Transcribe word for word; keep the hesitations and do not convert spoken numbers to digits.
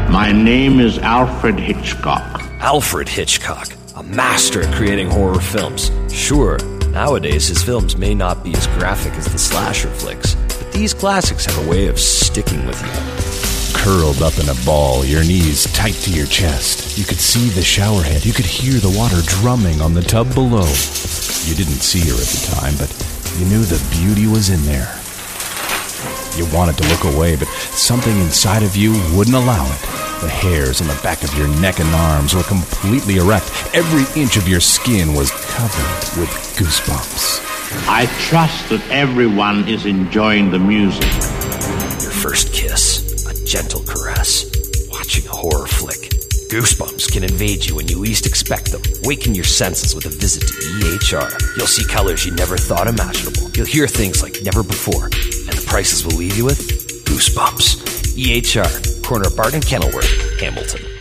My name is Alfred Hitchcock. Alfred Hitchcock, a master at creating horror films. Sure, nowadays his films may not be as graphic as the slasher flicks, but these classics have a way of sticking with you. Curled up in a ball, your knees tight to your chest, you could see the shower head. You could hear the water drumming on the tub below. You didn't see her at the time, but you knew the beauty was in there. You wanted to look away, but something inside of you wouldn't allow it. The hairs on the back of your neck and arms were completely erect. Every inch of your skin was covered with goosebumps. I trust that everyone is enjoying the music. Your first kiss, a gentle caress, watching a horror flick. Goosebumps can invade you when you least expect them. Waken your senses with a visit to E H R. You'll see colors you never thought imaginable. You'll hear things like never before. And the prices will leave you with goosebumps. E H R, corner of Bart and Kenilworth, Hamilton.